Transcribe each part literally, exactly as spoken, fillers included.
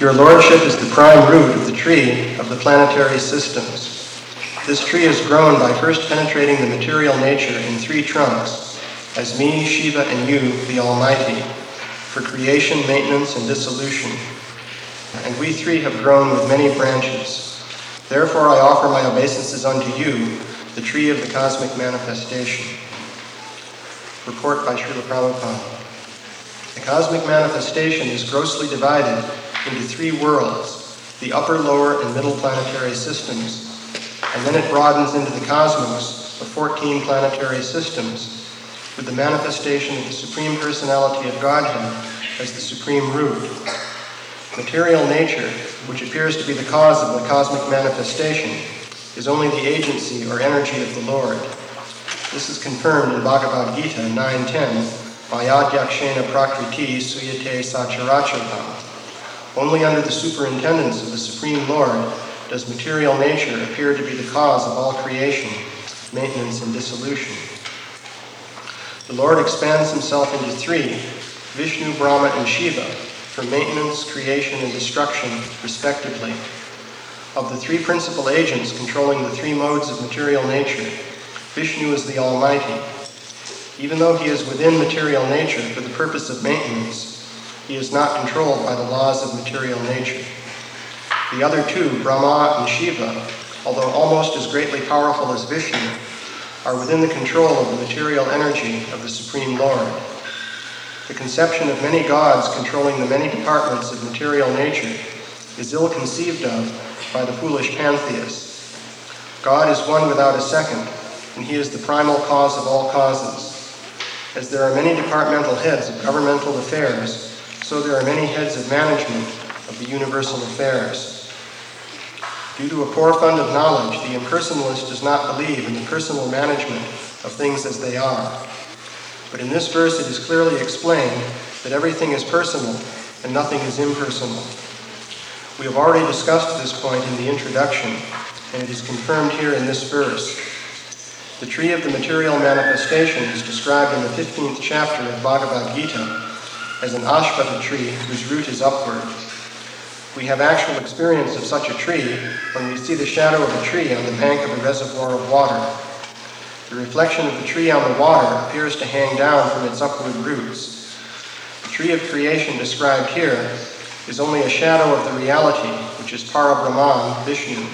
Your Lordship is the prime root of the tree of the planetary systems. This tree is grown by first penetrating the material nature in three trunks, as me, Shiva, and you, the Almighty, for creation, maintenance, and dissolution. And we three have grown with many branches. Therefore I offer my obeisances unto you, the tree of the cosmic manifestation. Report by Srila Prabhupada. The cosmic manifestation is grossly divided into three worlds, the upper, lower, and middle planetary systems, and then it broadens into the cosmos of fourteen planetary systems, with the manifestation of the Supreme Personality of Godhead as the supreme root. Material nature, which appears to be the cause of the cosmic manifestation, is only the agency or energy of the Lord. This is confirmed in Bhagavad Gita nine ten, Mayadhyakshena prakriti suyate sacharachatam. Only under the superintendence of the Supreme Lord does material nature appear to be the cause of all creation, maintenance, and dissolution. The Lord expands himself into three, Vishnu, Brahma, and Shiva, for maintenance, creation, and destruction, respectively. Of the three principal agents controlling the three modes of material nature, Vishnu is the Almighty. Even though he is within material nature for the purpose of maintenance, he is not controlled by the laws of material nature. The other two, Brahma and Shiva, although almost as greatly powerful as Vishnu, are within the control of the material energy of the Supreme Lord. The conception of many gods controlling the many departments of material nature is ill conceived of by the foolish pantheists. God is one without a second, and he is the primal cause of all causes. As there are many departmental heads of governmental affairs, so there are many heads of management of the universal affairs. Due to a poor fund of knowledge, the impersonalist does not believe in the personal management of things as they are. But in this verse it is clearly explained that everything is personal and nothing is impersonal. We have already discussed this point in the introduction, and it is confirmed here in this verse. The tree of the material manifestation is described in the fifteenth chapter of Bhagavad Gita as an ashvata tree whose root is upward. We have actual experience of such a tree when we see the shadow of a tree on the bank of a reservoir of water. The reflection of the tree on the water appears to hang down from its upward roots. The tree of creation described here is only a shadow of the reality, which is Parabrahman, Vishnu.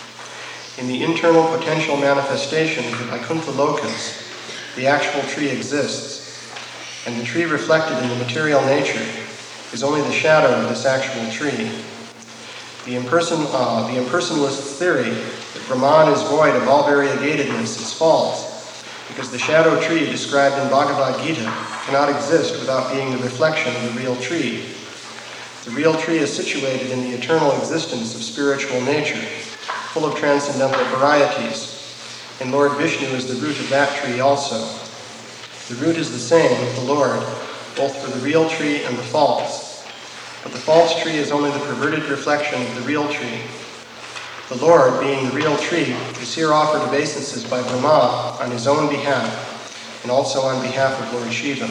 In the internal potential manifestation of the Vaikuntha Lokas, the actual tree exists, and the tree reflected in the material nature is only the shadow of this actual tree. The, imperson, uh, the impersonalist theory that Brahman is void of all variegatedness is false, because the shadow tree described in Bhagavad Gita cannot exist without being the reflection of the real tree. The real tree is situated in the eternal existence of spiritual nature, full of transcendental varieties, and Lord Vishnu is the root of that tree also. The root is the same with the Lord, both for the real tree and the false. But the false tree is only the perverted reflection of the real tree. The Lord, being the real tree, is here offered obeisances by Brahma on his own behalf, and also on behalf of Lord Shiva.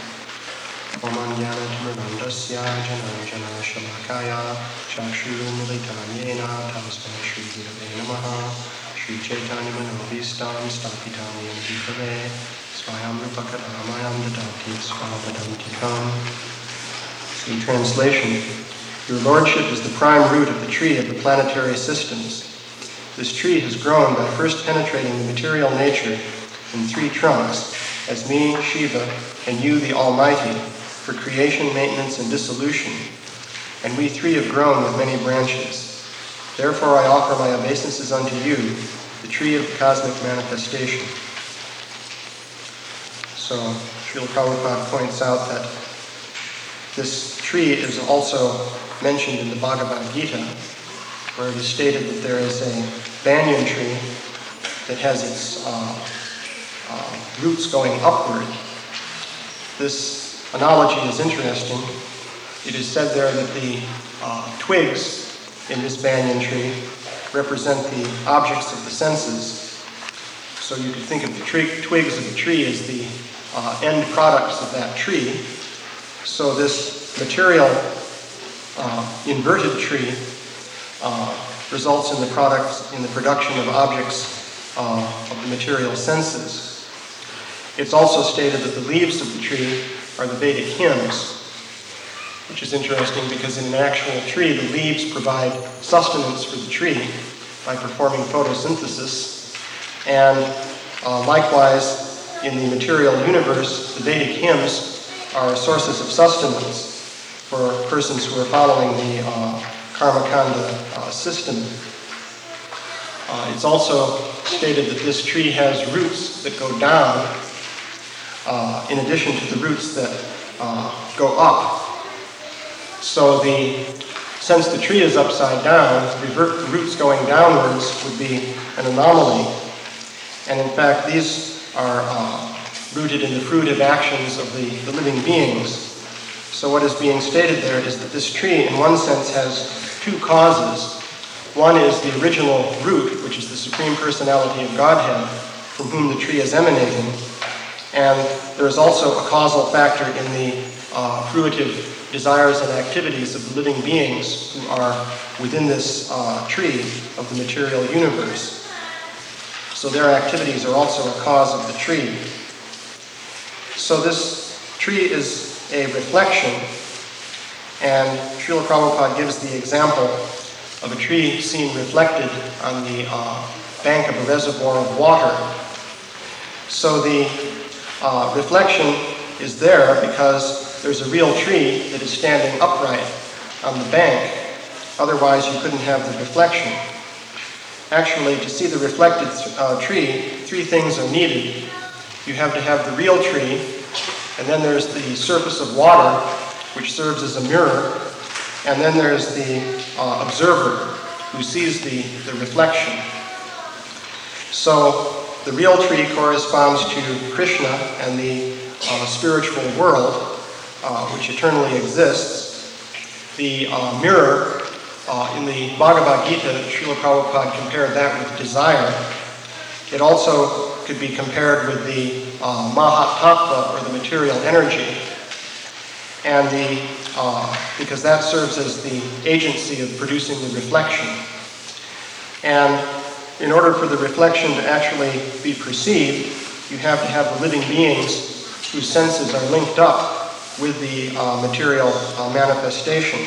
In translation, Your Lordship is the prime root of the tree of the planetary systems. This tree has grown by first penetrating the material nature in three trunks, as me, Shiva, and you, the Almighty, for creation, maintenance, and dissolution, and we three have grown with many branches. Therefore I offer my obeisances unto you, the tree of the cosmic manifestation. So, Srila Prabhupada points out that this tree is also mentioned in the Bhagavad Gita, where it is stated that there is a banyan tree that has its uh, uh, roots going upward. This analogy is interesting. It is said there that the uh, twigs in this banyan tree represent the objects of the senses. So you could think of the trig- twigs of the tree as the uh, end products of that tree. So this material uh, inverted tree uh, results in the products in the production of objects uh, of the material senses. It's also stated that the leaves of the tree are the Vedic hymns, which is interesting because in an actual tree, the leaves provide sustenance for the tree by performing photosynthesis. And uh, likewise, in the material universe, the Vedic hymns are sources of sustenance for persons who are following the uh, Karmakanda uh, system. Uh, it's also stated that this tree has roots that go down, uh, in addition to the roots that uh, go up. So the, since the tree is upside down, revert, the roots going downwards would be an anomaly. And in fact, these are uh, rooted in the fruitive actions of the, the living beings. So what is being stated there is that this tree, in one sense, has two causes. One is the original root, which is the Supreme Personality of Godhead, from whom the tree is emanating. And there is also a causal factor in the uh, fruitive desires and activities of the living beings who are within this uh, tree of the material universe. So their activities are also a cause of the tree. So this tree is a reflection, and Srila Prabhupada gives the example of a tree seen reflected on the uh, bank of a reservoir of water. So the uh, reflection is there because there's a real tree that is standing upright on the bank. Otherwise, you couldn't have the reflection. Actually, to see the reflected uh, tree, three things are needed. You have to have the real tree, and then there's the surface of water, which serves as a mirror, and then there's the uh, observer who sees the, the reflection. So the real tree corresponds to Krishna and the uh, spiritual world, Uh, which eternally exists. The uh, mirror, uh, in the Bhagavad Gita, Srila Prabhupada compared that with desire. It also could be compared with the uh, Mahatattva, or the material energy, and the uh, because that serves as the agency of producing the reflection. And in order for the reflection to actually be perceived, you have to have the living beings whose senses are linked up with the uh, material uh, manifestation.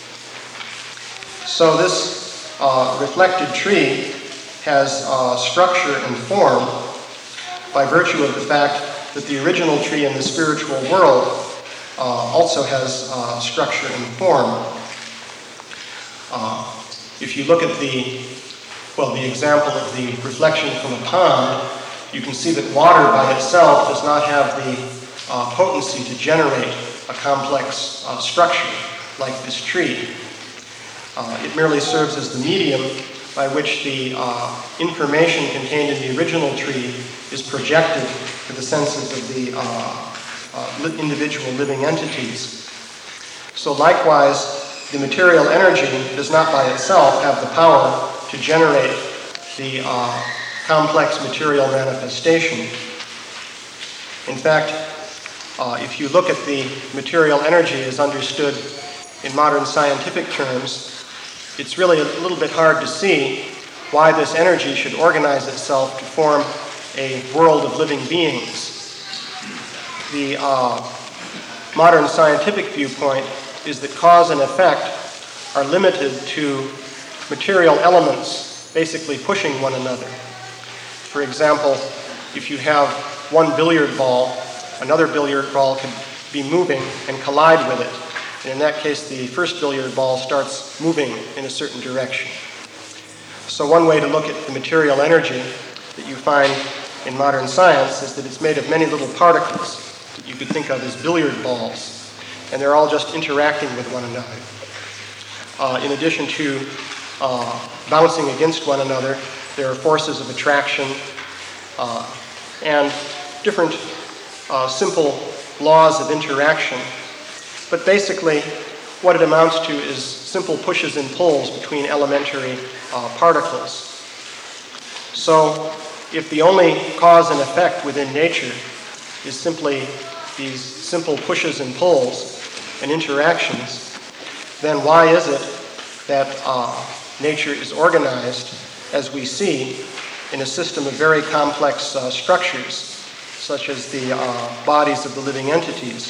So this uh, reflected tree has uh, structure and form by virtue of the fact that the original tree in the spiritual world uh, also has uh, structure and form. Uh, if you look at the, well, the example of the reflection from a pond, you can see that water by itself does not have the Uh, potency to generate a complex uh, structure like this tree. Uh, it merely serves as the medium by which the uh, information contained in the original tree is projected to the senses of the uh, uh, individual living entities. So likewise, the material energy does not by itself have the power to generate the uh, complex material manifestation. In fact, Uh, if you look at the material energy as understood in modern scientific terms, it's really a little bit hard to see why this energy should organize itself to form a world of living beings. The uh, modern scientific viewpoint is that cause and effect are limited to material elements basically pushing one another. For example, if you have one billiard ball, another billiard ball could be moving and collide with it. And in that case, the first billiard ball starts moving in a certain direction. So one way to look at the material energy that you find in modern science is that it's made of many little particles that you could think of as billiard balls. And they're all just interacting with one another. Uh, in addition to uh, bouncing against one another, there are forces of attraction uh, and different Uh, simple laws of interaction. But basically, what it amounts to is simple pushes and pulls between elementary uh, particles. So, if the only cause and effect within nature is simply these simple pushes and pulls and interactions, then why is it that uh, nature is organized, as we see, in a system of very complex uh, structures, such as the uh, bodies of the living entities?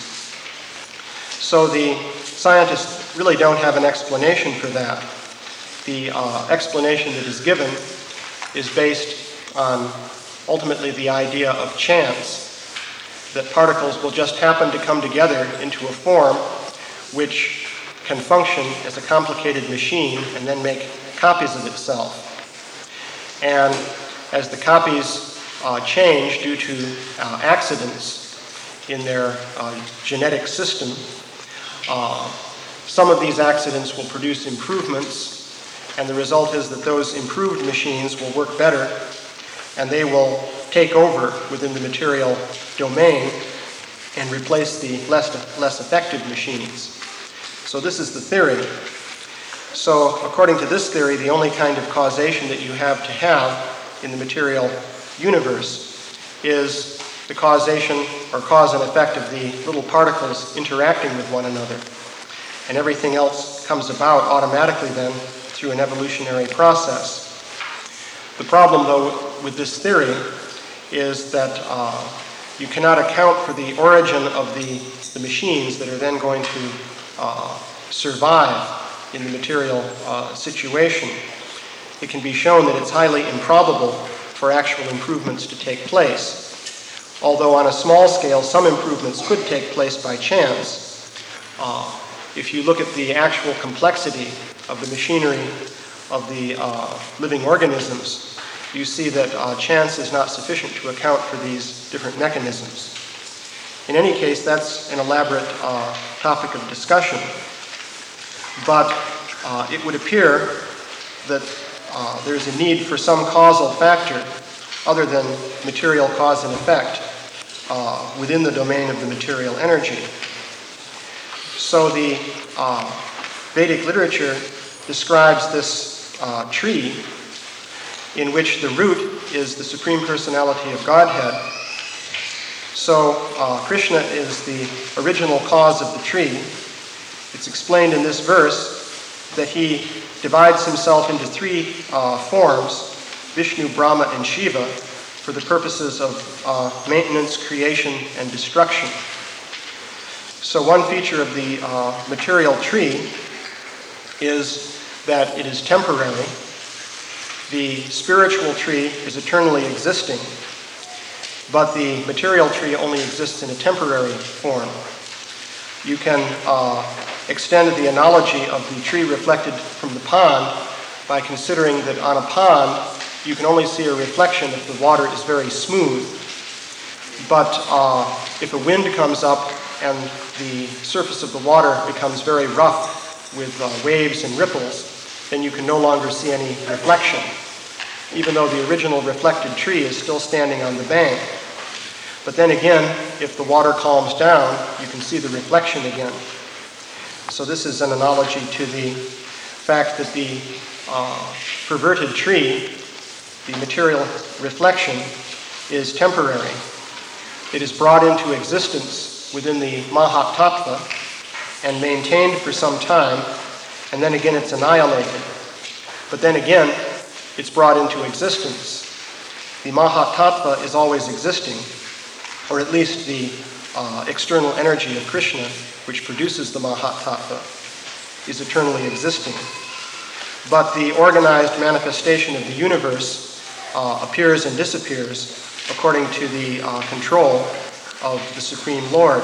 So the scientists really don't have an explanation for that. The uh, explanation that is given is based on ultimately the idea of chance, that particles will just happen to come together into a form which can function as a complicated machine and then make copies of itself. And as the copies uh, change due to uh, accidents in their uh, genetic system, uh, some of these accidents will produce improvements, and the result is that those improved machines will work better, and they will take over within the material domain and replace the less, less effective machines. So this is the theory. So according to this theory, the only kind of causation that you have to have in the material universe is the causation or cause and effect of the little particles interacting with one another. And everything else comes about automatically then through an evolutionary process. The problem, though, with this theory is that uh, you cannot account for the origin of the, the machines that are then going to uh, survive in the material uh, situation. It can be shown that it's highly improbable for actual improvements to take place. Although on a small scale, some improvements could take place by chance. Uh, if you look at the actual complexity of the machinery of the uh, living organisms, you see that uh, chance is not sufficient to account for these different mechanisms. In any case, that's an elaborate uh, topic of discussion. But uh, it would appear that uh, there's a need for some causal factor other than material cause and effect uh, within the domain of the material energy. So the uh, Vedic literature describes this uh, tree in which the root is the Supreme Personality of Godhead. So uh, Krishna is the original cause of the tree. It's explained in this verse that he divides himself into three uh, forms, Vishnu, Brahma, and Shiva, for the purposes of uh, maintenance, creation, and destruction. So one feature of the uh, material tree is that it is temporary. The spiritual tree is eternally existing, but the material tree only exists in a temporary form. You can uh, extend the analogy of the tree reflected from the pond by considering that on a pond you can only see a reflection if the water is very smooth. But uh, if a wind comes up and the surface of the water becomes very rough with uh, waves and ripples, then you can no longer see any reflection, even though the original reflected tree is still standing on the bank. But then again, if the water calms down, you can see the reflection again. So this is an analogy to the fact that the uh, perverted tree, the material reflection, is temporary. It is brought into existence within the Mahat Tattva and maintained for some time, and then again it's annihilated. But then again, it's brought into existence. The Mahat Tattva is always existing, or at least the uh, external energy of Krishna, which produces the Mahat Tattva, is eternally existing. But the organized manifestation of the universe uh, appears and disappears according to the uh, control of the Supreme Lord.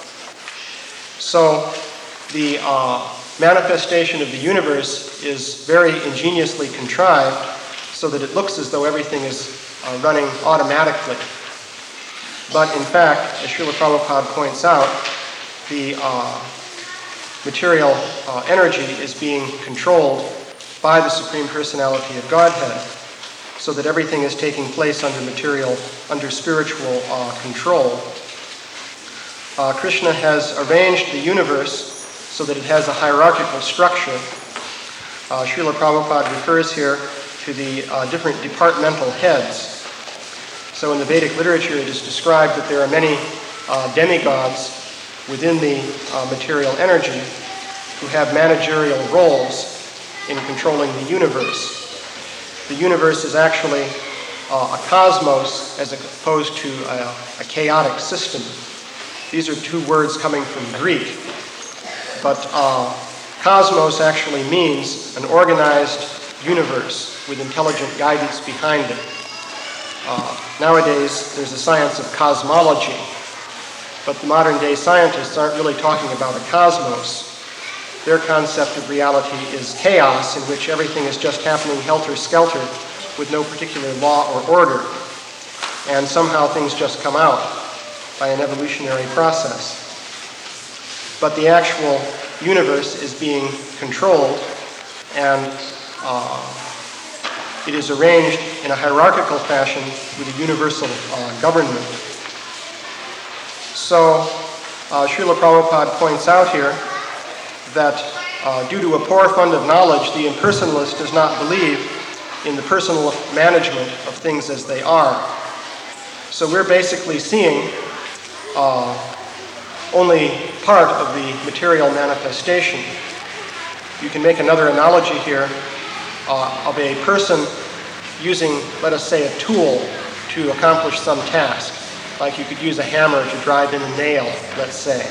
So the uh, manifestation of the universe is very ingeniously contrived so that it looks as though everything is uh, running automatically. But in fact, as Srila Prabhupada points out, the uh, material uh, energy is being controlled by the Supreme Personality of Godhead, so that everything is taking place under material, under spiritual uh, control. Uh, Krishna has arranged the universe so that it has a hierarchical structure. Uh, Srila Prabhupada refers here to the uh, different departmental heads. So in the Vedic literature it is described that there are many uh, demigods within the uh, material energy, who have managerial roles in controlling the universe. The universe is actually uh, a cosmos as opposed to a, a chaotic system. These are two words coming from Greek, but uh, cosmos actually means an organized universe with intelligent guidance behind it. Uh, nowadays, there's a science of cosmology, but the modern-day scientists aren't really talking about a cosmos. Their concept of reality is chaos, in which everything is just happening helter-skelter with no particular law or order, and somehow things just come out by an evolutionary process. But the actual universe is being controlled, and uh, it is arranged in a hierarchical fashion with a universal uh, government. So, uh, Srila Prabhupada points out here that uh, due to a poor fund of knowledge, the impersonalist does not believe in the personal management of things as they are. So we're basically seeing uh, only part of the material manifestation. You can make another analogy here uh, of a person using, let us say, a tool to accomplish some task. Like you could use a hammer to drive in a nail, let's say.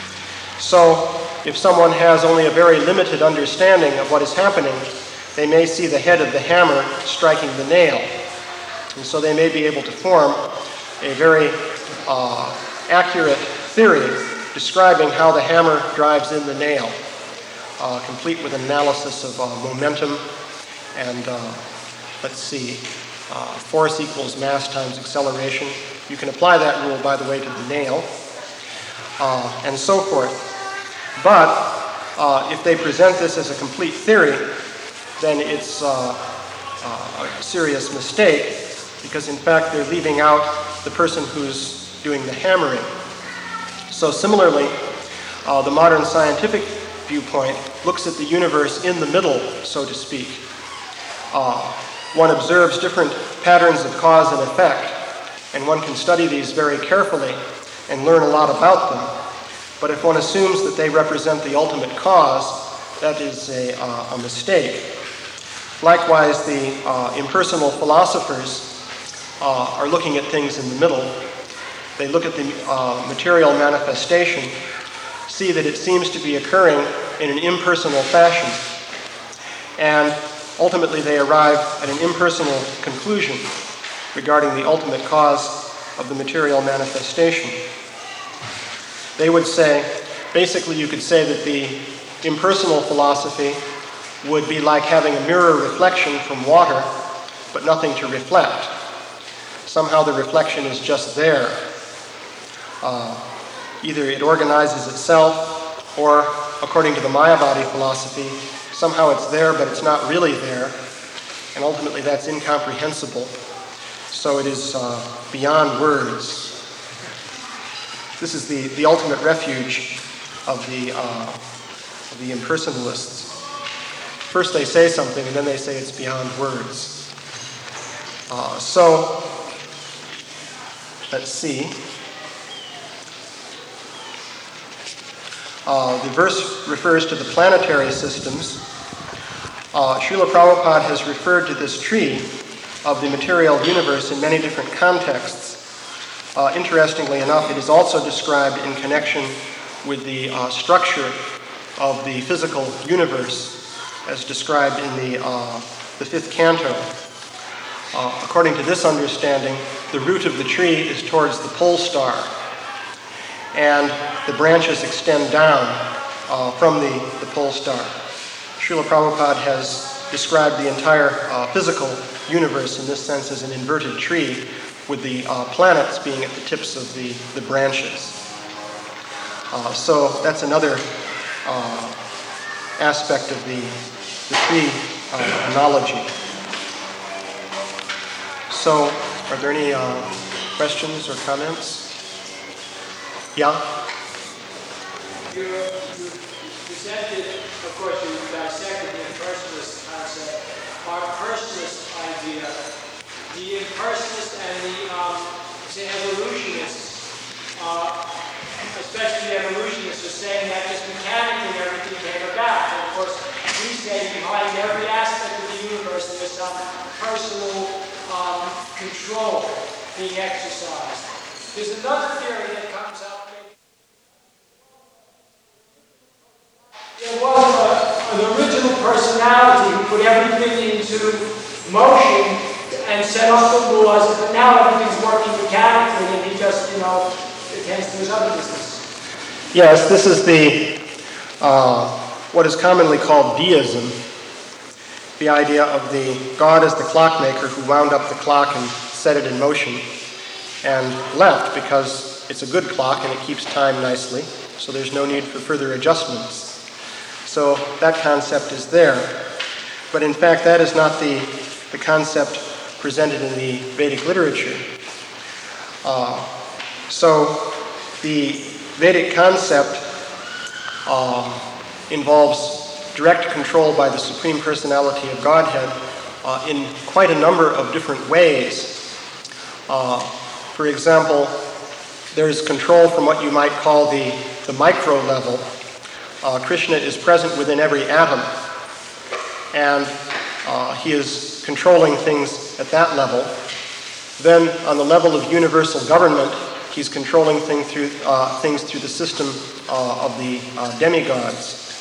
So if someone has only a very limited understanding of what is happening, they may see the head of the hammer striking the nail. And so they may be able to form a very uh, accurate theory describing how the hammer drives in the nail, uh, complete with analysis of uh, momentum and, uh, let's see, uh, force equals mass times acceleration. You can apply that rule, by the way, to the nail, uh, and so forth. But uh, if they present this as a complete theory, then it's uh, uh, a serious mistake, because in fact they're leaving out the person who's doing the hammering. So similarly, uh, the modern scientific viewpoint looks at the universe in the middle, so to speak. Uh, one observes different patterns of cause and effect, and one can study these very carefully and learn a lot about them. But if one assumes that they represent the ultimate cause, that is a, uh, a mistake. Likewise, the uh, impersonal philosophers uh, are looking at things in the middle. They look at the uh, material manifestation, see that it seems to be occurring in an impersonal fashion, and ultimately they arrive at an impersonal conclusion regarding the ultimate cause of the material manifestation. They would say, basically you could say that the impersonal philosophy would be like having a mirror reflection from water, but nothing to reflect. Somehow the reflection is just there. Uh, either it organizes itself, or according to the Mayavadi philosophy, somehow it's there, but it's not really there, and ultimately that's incomprehensible. So it is uh, beyond words. This is the, the ultimate refuge of the, uh, of the impersonalists. First they say something, and then they say it's beyond words. Uh, so, let's see. Uh, the verse refers to the planetary systems. Uh, Srila Prabhupada has referred to this tree of the material universe in many different contexts. Uh, interestingly enough, it is also described in connection with the uh, structure of the physical universe, as described in the, uh, the fifth canto. Uh, according to this understanding, the root of the tree is towards the pole star, and the branches extend down uh, from the, the pole star. Srila Prabhupada has described the entire uh, physical universe in this sense as an inverted tree, with the uh, planets being at the tips of the, the branches. Uh, so that's another uh, aspect of the, the tree uh, analogy. So, are there any uh, questions or comments? Yeah? You, you presented, of course, you dissected the impersonalist concept, our personalist idea. The impersonalists and the, um, say, evolutionists, uh, especially the evolutionists, are saying that just mechanically everything came say behind every aspect of the universe there's some personal um, control being exercised. There's another theory that comes up. There was a, an original personality who put everything into motion and set up the laws, but now everything's working mechanically and he just, you know, attends to his other business. Yes, this is the uh, what is commonly called deism, the idea of the God as the clockmaker who wound up the clock and set it in motion and left because it's a good clock and it keeps time nicely, so there's no need for further adjustments. So that concept is there. But in fact, that is not the, the concept presented in the Vedic literature. Uh, so the Vedic concept um, involves direct control by the Supreme Personality of Godhead uh, in quite a number of different ways. Uh, for example, there's control from what you might call the, the micro level. Uh, Krishna is present within every atom, and uh, he is controlling things at that level. Then, on the level of universal government, he's controlling thing through, uh, things through the system uh, of the uh, demigods.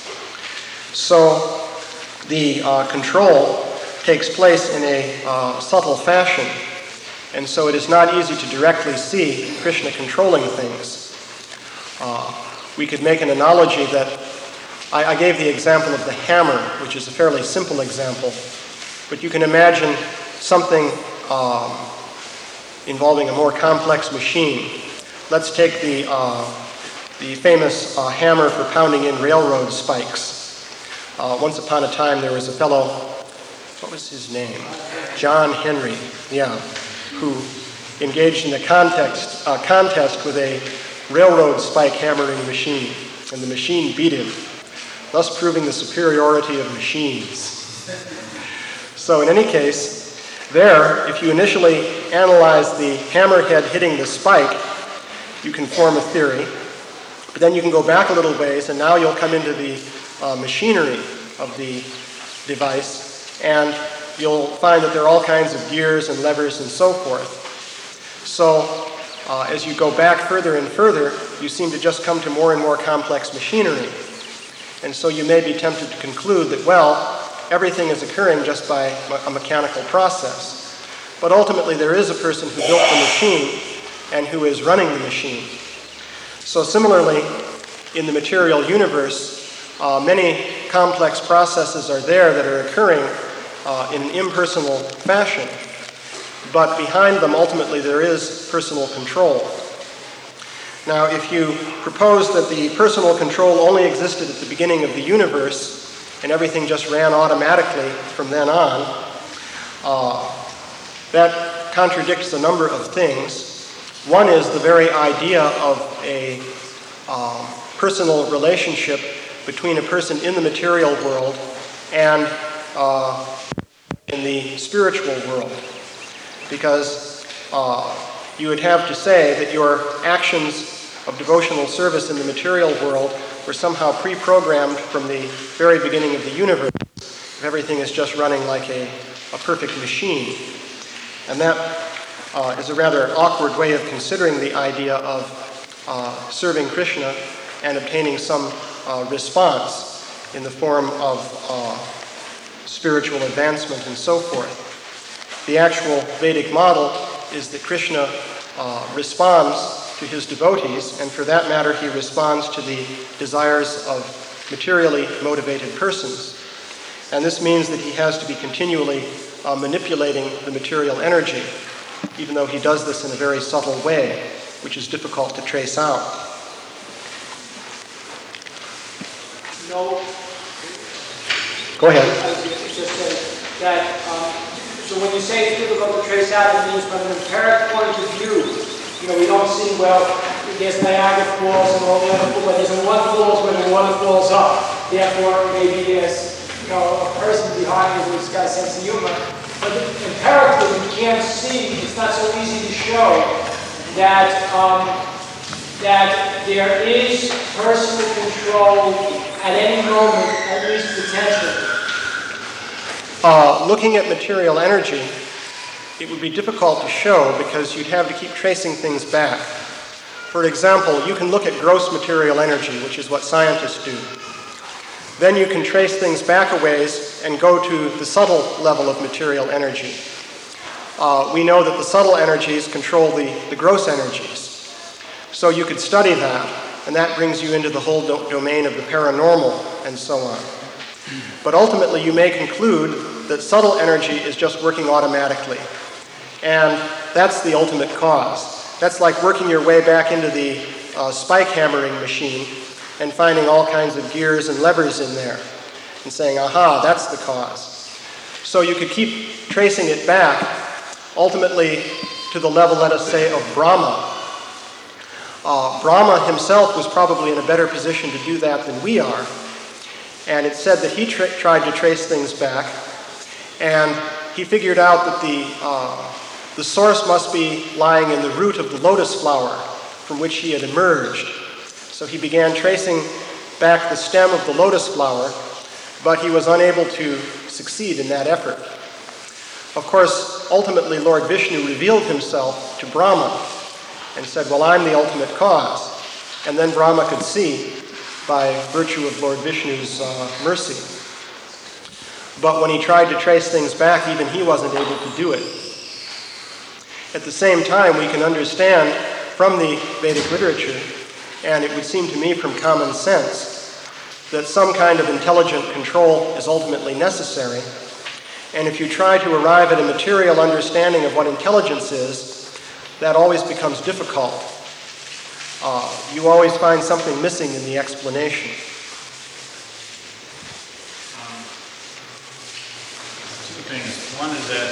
So, the uh, control takes place in a uh, subtle fashion, and so it is not easy to directly see Krishna controlling things. Uh, we could make an analogy that I, I gave the example of the hammer, which is a fairly simple example, but you can imagine something um, involving a more complex machine. Let's take the, uh, the famous uh, hammer for pounding in railroad spikes. Uh, once upon a time there was a fellow, what was his name? John Henry, yeah, who engaged in a context, uh, contest with a railroad spike hammering machine, and the machine beat him, thus proving the superiority of machines. So in any case, there, if you initially analyze the hammerhead hitting the spike, you can form a theory, but then you can go back a little ways, and now you'll come into the uh, machinery of the device, and you'll find that there are all kinds of gears and levers and so forth. So uh, as you go back further and further, you seem to just come to more and more complex machinery. And so you may be tempted to conclude that, well, everything is occurring just by a mechanical process. But ultimately there is a person who built the machine and who is running the machine. So similarly, in the material universe, uh, many complex processes are there that are occurring uh, in an impersonal fashion. But behind them, ultimately, there is personal control. Now, if you propose that the personal control only existed at the beginning of the universe, and everything just ran automatically from then on, uh, that contradicts a number of things. One is the very idea of a um, personal relationship between a person in the material world and uh, in the spiritual world. Because uh, you would have to say that your actions of devotional service in the material world were somehow pre-programmed from the very beginning of the universe, if everything is just running like a, a perfect machine. And that uh, is a rather awkward way of considering the idea of uh, serving Krishna and obtaining some uh, response in the form of uh, spiritual advancement and so forth. The actual Vedic model is that Krishna uh, responds to his devotees, and for that matter, he responds to the desires of materially motivated persons. And this means that he has to be continually uh, manipulating the material energy, even though he does this in a very subtle way, which is difficult to trace out. No. Go ahead. I was just saying that, um, so when you say it's difficult to trace out, it means from an empiric point of view, you know, we don't see, well, there's Niagara Falls and all the other falls, but there's one falls when the water falls up. Therefore, maybe there's, you know, a person behind it who's got a sense of humor. But empirically, we can't see, it's not so easy to show that, um, that there is personal control at any moment, at least potentially. uh, looking at material energy, it would be difficult to show because you'd have to keep tracing things back. For example, you can look at gross material energy, which is what scientists do. Then you can trace things back a ways and go to the subtle level of material energy. Uh, we know that the subtle energies control the, the gross energies. So you could study that, and that brings you into the whole do- domain of the paranormal and so on. But ultimately, you may conclude that subtle energy is just working automatically. And that's the ultimate cause. That's like working your way back into the uh, spike hammering machine and finding all kinds of gears and levers in there and saying, aha, that's the cause. So you could keep tracing it back, ultimately to the level, let us say, of Brahma. Uh, Brahma himself was probably in a better position to do that than we are. And it's said that he tra- tried to trace things back, and he figured out that the uh, The source must be lying in the root of the lotus flower from which he had emerged. So he began tracing back the stem of the lotus flower, but he was unable to succeed in that effort. Of course, ultimately Lord Vishnu revealed himself to Brahma and said, well, I'm the ultimate cause. And then Brahma could see by virtue of Lord Vishnu's uh, mercy. But when he tried to trace things back, even he wasn't able to do it. At the same time, we can understand from the Vedic literature, and it would seem to me from common sense, that some kind of intelligent control is ultimately necessary. And if you try to arrive at a material understanding of what intelligence is, that always becomes difficult. Uh, you always find something missing in the explanation. Um, two things. One is that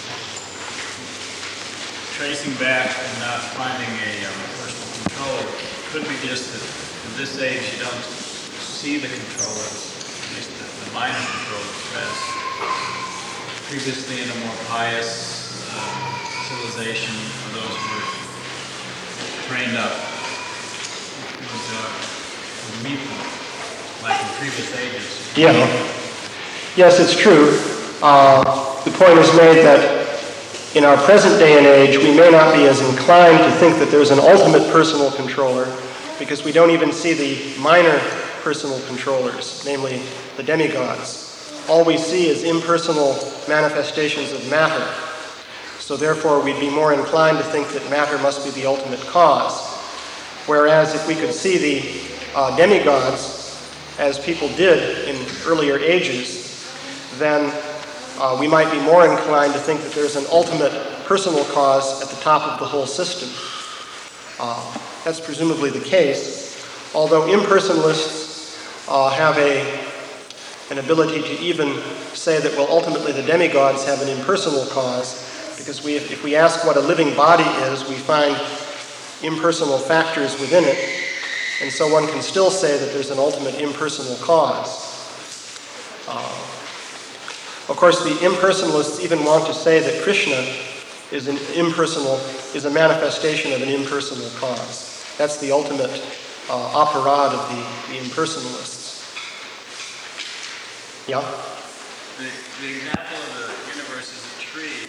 tracing back and not finding a um, personal controller could be just that in this age you don't see the controller, at least the, the minor controller, whereas previously in a more pious uh, civilization, for those who were trained up, it was uh, would meet them, like in previous ages. Yeah. Yes, it's true. Uh, the point is made that in our present day and age, we may not be as inclined to think that there's an ultimate personal controller because we don't even see the minor personal controllers, namely the demigods. All we see is impersonal manifestations of matter. So therefore, we'd be more inclined to think that matter must be the ultimate cause. Whereas if we could see the uh, demigods, as people did in earlier ages, then Uh, we might be more inclined to think that there's an ultimate personal cause at the top of the whole system. Uh, that's presumably the case, although impersonalists uh, have a, an ability to even say that, well, ultimately the demigods have an impersonal cause, because we, if we ask what a living body is, we find impersonal factors within it, and so one can still say that there's an ultimate impersonal cause. Uh, Of course, the impersonalists even want to say that Krishna is an impersonal, is a manifestation of an impersonal cause. That's the ultimate uh, operad of the, the impersonalists. Yeah? The, the example of the universe is a tree.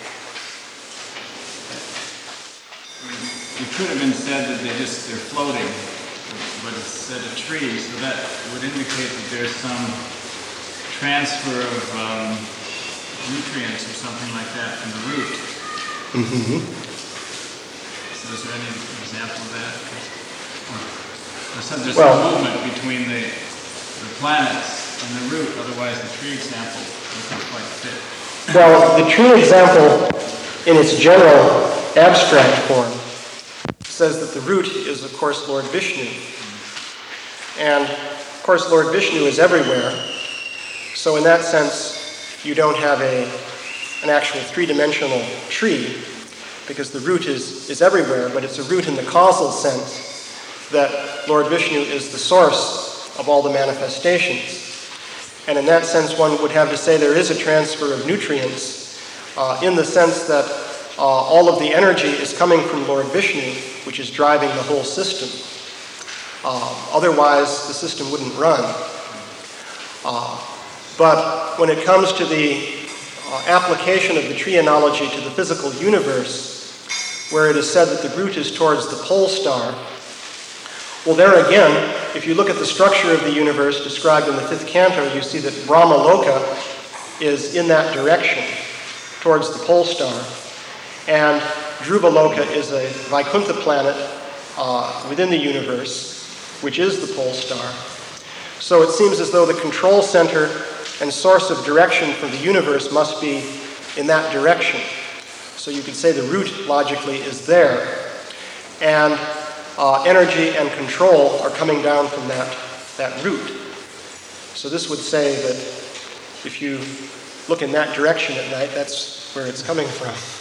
I mean, it could have been said that they just, they're floating, but it's said a tree, so that would indicate that there's some transfer of um, nutrients or something like that from the root. Mm-hmm. So is there any example of that? There's some, there's well, some movement between the, the planets and the root, otherwise the tree example doesn't quite fit. Well, the tree example in its general abstract form says that the root is, of course, Lord Vishnu. And, of course, Lord Vishnu is everywhere. So in that sense, you don't have a, an actual three-dimensional tree, because the root is, is everywhere, but it's a root in the causal sense that Lord Vishnu is the source of all the manifestations. And in that sense, one would have to say there is a transfer of nutrients uh, in the sense that uh, all of the energy is coming from Lord Vishnu, which is driving the whole system. Uh, otherwise, the system wouldn't run. Uh, But when it comes to the uh, application of the tree analogy to the physical universe, where it is said that the root is towards the pole star. Well, there again, if you look at the structure of the universe described in the fifth canto, you see that Brahmaloka is in that direction, towards the pole star. And Dhruvaloka is a Vaikuntha planet uh, within the universe, which is the pole star. So it seems as though the control center and source of direction for the universe must be in that direction. So you could say the root, logically, is there. And uh, energy and control are coming down from that, that root. So this would say that if you look in that direction at night, that's where it's coming from.